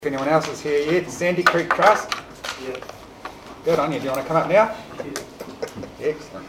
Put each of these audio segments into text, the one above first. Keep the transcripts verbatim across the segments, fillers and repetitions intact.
If anyone else is here yet, Sandy Creek Trust. Yeah. Good on you. Do you want to come up now? Yeah. Excellent.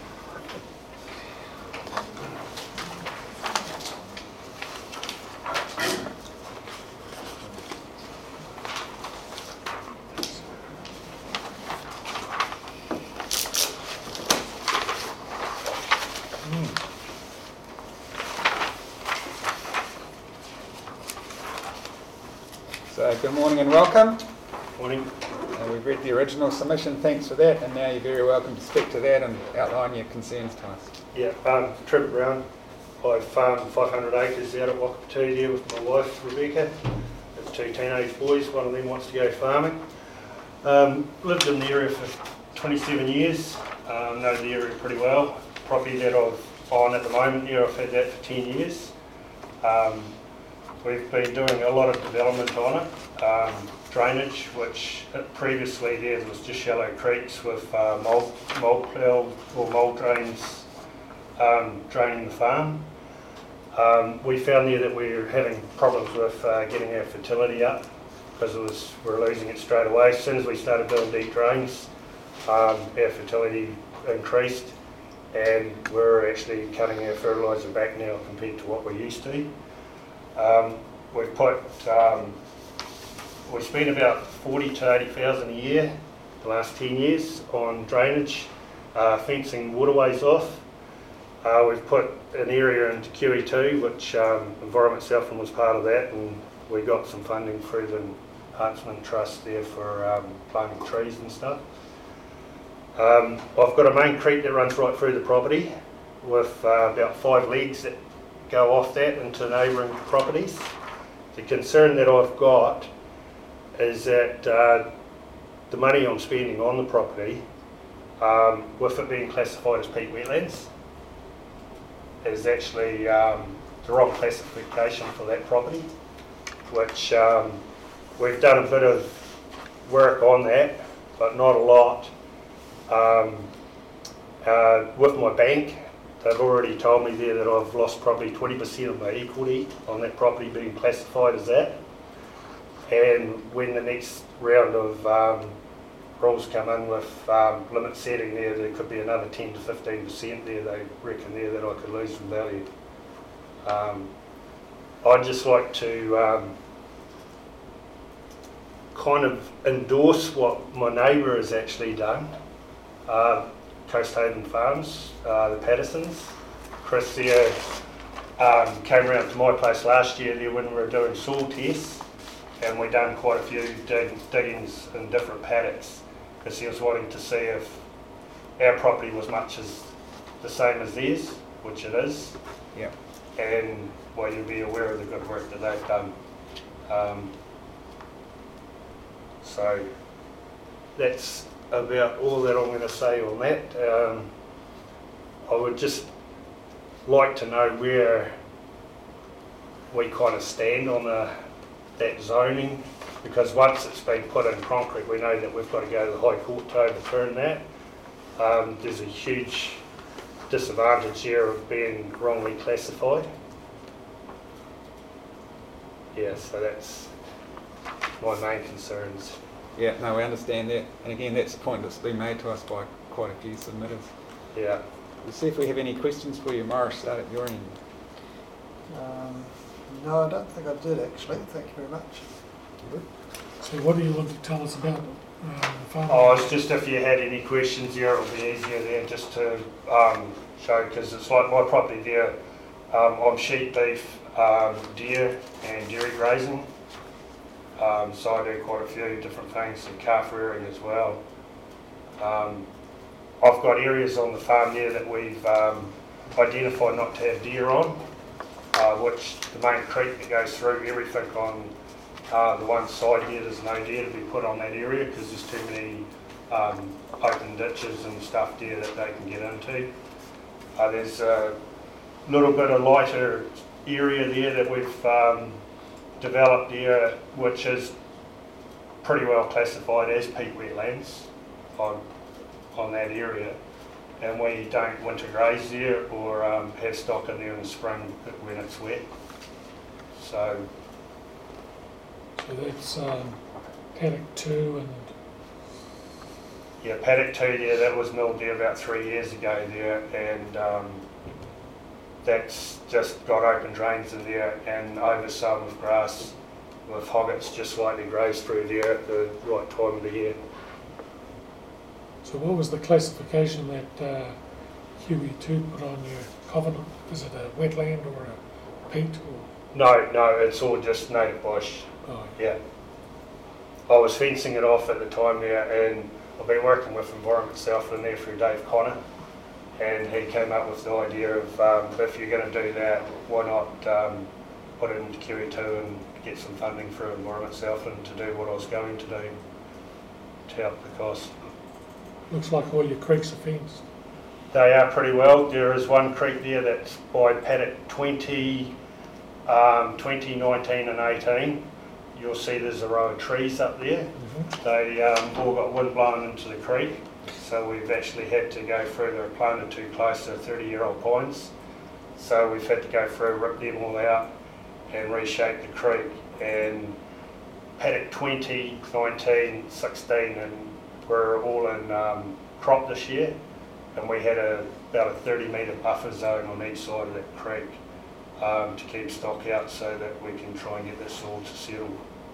So, good morning and welcome. Morning. Uh, we've read the original submission, thanks for that, and now you're very welcome to speak to that and outline your concerns to us. Yeah, um, Trevor Brown. I farm five hundred acres out at Wakapatui there with my wife Rebecca. Have two teenage boys, one of them wants to go farming. Um, lived in the area for twenty-seven years, um, know the area pretty well. Property that I've on at the moment here, I've had that for ten years. Um, we've been doing a lot of development on it. Um, drainage, which previously there was just shallow creeks with uh, mould, mould plough or mould drains um, draining the farm. Um, we found there that we were having problems with uh, getting our fertility up because it was we were losing it straight away. As soon as we started doing deep drains, um, our fertility increased, and we're actually cutting our fertiliser back now compared to what we used to. Um, we've put um, We spent about forty to eighty thousand a year the last ten years on drainage, uh, fencing waterways off. Uh, we've put an area into Q E two, which um, Environment Southland was part of that, and we got some funding through the Huntsman Trust there for um, planting trees and stuff. Um, I've got a main creek that runs right through the property with uh, about five legs that go off that into neighbouring properties. The concern that I've got is that uh, the money I'm spending on the property, um, with it being classified as peat wetlands, is actually um, the wrong classification for that property, which um, we've done a bit of work on that, but not a lot. Um, uh, with my bank, they've already told me there that I've lost probably twenty percent of my equity on that property being classified as that. And when the next round of um, rules come in with um, limit setting there, there could be another ten to fifteen percent there, they reckon there, that I could lose in value. Um, I'd just like to um, kind of endorse what my neighbour has actually done. Uh, Coast Haven Farms, uh, the Pattersons. Chris there um, came around to my place last year there when we were doing soil tests, and we done quite a few dig diggings in different paddocks because he was wanting to see if our property was much as the same as theirs, which it is. Yeah. And well, you'll be aware of the good work that they've done. Um, so that's about all that I'm going to say on that. Um, I would just like to know where we kind of stand on the that zoning, because once it's been put in concrete, we know that we've got to go to the High Court to overturn that. Um, there's a huge disadvantage here of being wrongly classified. Yeah, so that's my main concerns. Yeah, no, we understand that. And again, that's a point that's been made to us by quite a few submitters. Yeah. We'll see if we have any questions for you, Morris. Start at your end. Um, no, I don't think I did actually. Thank you very much. So what do you want to tell us about uh, the farm? Oh, it's just if you had any questions there, it'll be easier there just to um, show, because it's like my property there. Um, I'm sheep, beef, um, deer and dairy grazing. Um, so I do quite a few different things, and calf rearing as well. Um, I've got areas on the farm there that we've um, identified not to have deer on, uh, which the main creek that goes through everything on uh, the one side here, there's no deer to be put on that area because there's too many um, open ditches and stuff there that they can get into. Uh, there's a little bit of lighter area there that we've um, developed there, which is pretty well classified as peat wetlands on, on that area, and we don't winter graze there or um, have stock in there in the spring when it's wet. So So that's um, paddock two and, Yeah, paddock two there, that was milled there about three years ago there, and um, that's just got open drains in there and oversown with grass, with hoggets just slightly grazed through there at the right time of the year. so what was the classification that uh, Q E two put on your covenant? Is it a wetland or a peat or? No, no, it's all just native bush. Oh, Yeah. I was fencing it off at the time there, and I've been working with Environment Southland there through Dave Connor, and he came up with the idea of um, if you're going to do that, why not um, put it into Q E two and get some funding through Environment Southland to do what I was going to do to help the cost. looks like all your creeks are fenced. They are pretty well. There is one creek there that's by paddock twenty, um, twenty, nineteen and eighteen. You'll see there's a row of trees up there. Mm-hmm. They um, all got wind blown into the creek, so we've actually had to go through. They're planted too close to thirty-year-old pines, so we've had to go through, rip them all out and reshape the creek. And paddock twenty, nineteen, sixteen, and we're all in um, crop this year, and we had a, about a thirty metre buffer zone on each side of that creek um, to keep stock out so that we can try and get this all to settle.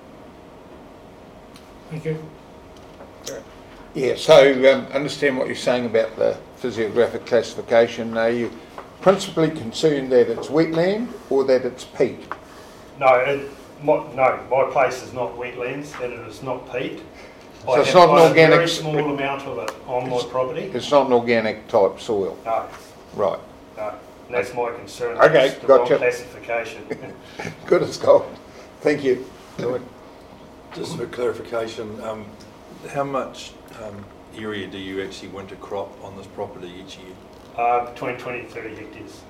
Thank you. Yeah, so um, understand what you're saying about the physiographic classification. Are you principally concerned that it's wetland or that it's peat? No, it, my, no, my place is not wetlands and it is not peat. So I it's have not an got a organic very s- small amount of it on my property. It's not an organic type soil. No, Right. no, that's my concern. Okay, It's the wrong gotcha. classification. Good as gold. Thank you. Just for clarification, um, how much um, area do you actually winter crop on this property each year? Uh, between twenty and thirty hectares.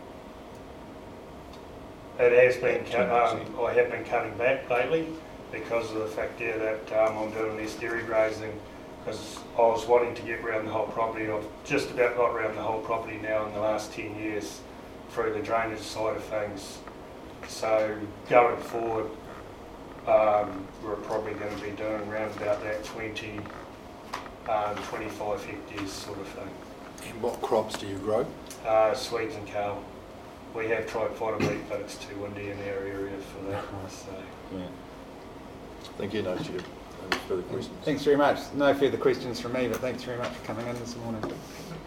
It has been, cut- um, I have been cutting back lately because of the fact there that um, I'm doing this dairy grazing, because I was wanting to get around the whole property. I've just about got around the whole property now in the last ten years through the drainage side of things. So going forward, um, we're probably going to be doing around about that twenty, um, twenty-five hectares sort of thing. And what crops do you grow? Uh, Swedes and kale. We have tried phytobeet, but it's too windy in our area for that. So. Yeah. Thank you, no, Chair. Any further questions? Thanks very much. No further questions from me, but thanks very much for coming in this morning.